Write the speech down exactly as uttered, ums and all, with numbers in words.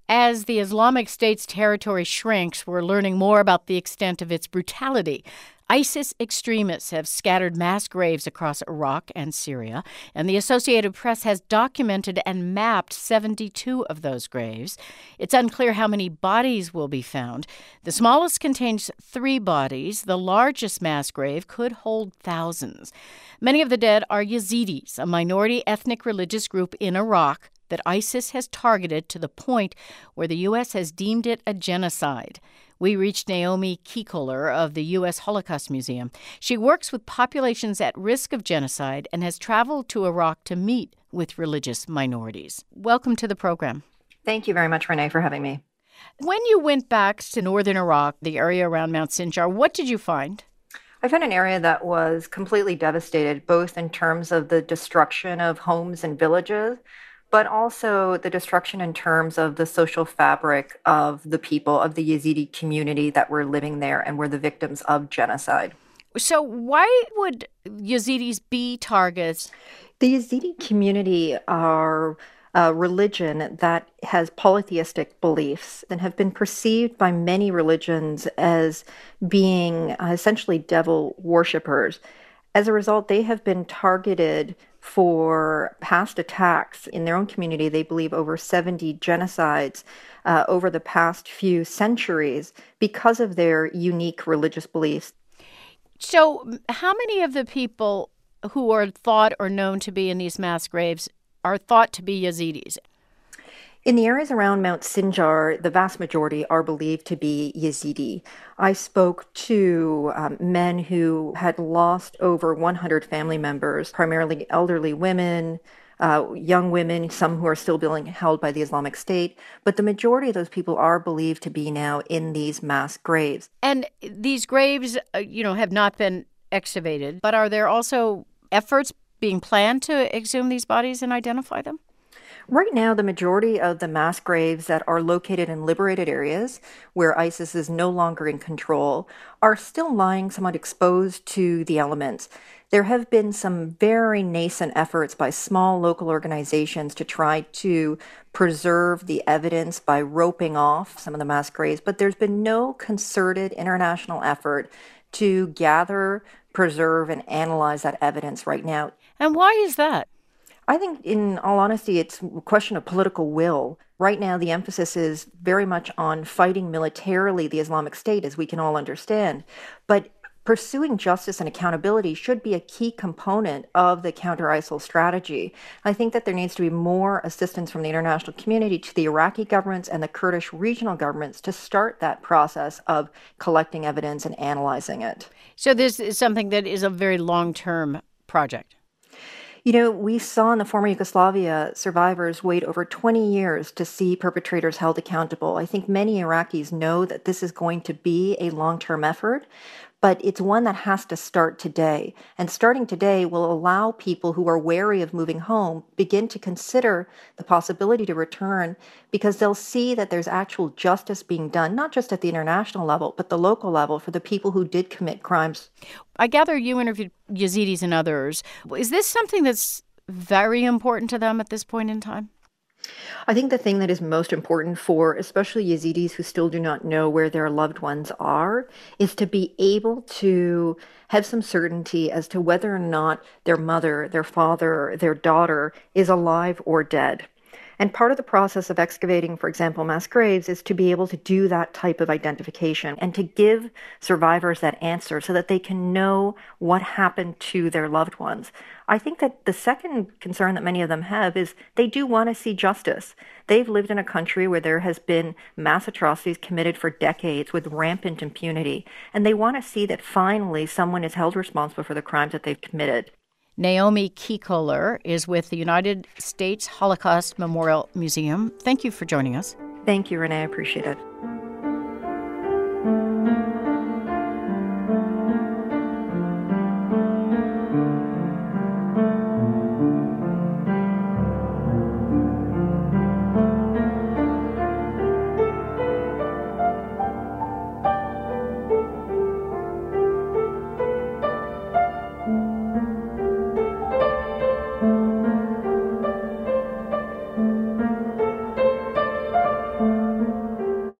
As the Islamic State's territory shrinks, we're learning more about the extent of its brutality. ISIS extremists have scattered mass graves across Iraq and Syria, and the Associated Press has documented and mapped seventy-two of those graves. It's unclear how many bodies will be found. The smallest contains three bodies. The largest mass grave could hold thousands. Many of the dead are Yazidis, a minority ethnic religious group in Iraq that ISIS has targeted to the point where the U S has deemed it a genocide. We reached Naomi Kiekoller of the U S Holocaust Museum. She works with populations at risk of genocide and has traveled to Iraq to meet with religious minorities. Welcome to the program. Thank you very much, Renee, for having me. When you went back to northern Iraq, the area around Mount Sinjar, what did you find? I found an area that was completely devastated, both in terms of the destruction of homes and villages, but also the destruction in terms of the social fabric of the people, of the Yazidi community that were living there and were the victims of genocide. So why would Yazidis be targets? The Yazidi community are a religion that has polytheistic beliefs and have been perceived by many religions as being essentially devil worshippers. As a result, they have been targeted for past attacks in their own community. They believe over seventy genocides uh, over the past few centuries because of their unique religious beliefs. So how many of the people who are thought or known to be in these mass graves are thought to be Yazidis? In the areas around Mount Sinjar, the vast majority are believed to be Yazidi. I spoke to um, men who had lost over one hundred family members, primarily elderly women, uh, young women, some who are still being held by the Islamic State. But the majority of those people are believed to be now in these mass graves. And these graves, uh, you know, have not been excavated. But are there also efforts being planned to exhume these bodies and identify them? Right now, the majority of the mass graves that are located in liberated areas where ISIS is no longer in control are still lying somewhat exposed to the elements. There have been some very nascent efforts by small local organizations to try to preserve the evidence by roping off some of the mass graves, but there's been no concerted international effort to gather, preserve, and analyze that evidence right now. And why is that? I think, in all honesty, it's a question of political will. Right now, the emphasis is very much on fighting militarily the Islamic State, as we can all understand. But pursuing justice and accountability should be a key component of the counter-ISIL strategy. I think that there needs to be more assistance from the international community to the Iraqi governments and the Kurdish regional governments to start that process of collecting evidence and analyzing it. So this is something that is a very long-term project. You know, we saw in the former Yugoslavia survivors wait over twenty years to see perpetrators held accountable. I think many Iraqis know that this is going to be a long-term effort, but it's one that has to start today. And starting today will allow people who are wary of moving home begin to consider the possibility to return, because they'll see that there's actual justice being done, not just at the international level, but the local level for the people who did commit crimes. I gather you interviewed Yazidis and others. Is this something that's very important to them at this point in time? I think the thing that is most important for especially Yazidis who still do not know where their loved ones are is to be able to have some certainty as to whether or not their mother, their father, their daughter is alive or dead. And part of the process of excavating, for example, mass graves is to be able to do that type of identification and to give survivors that answer so that they can know what happened to their loved ones. I think that the second concern that many of them have is they do want to see justice. They've lived in a country where there has been mass atrocities committed for decades with rampant impunity, and they want to see that finally someone is held responsible for the crimes that they've committed. Naomi Kiekoller is with the United States Holocaust Memorial Museum. Thank you for joining us. Thank you, Renee. I appreciate it.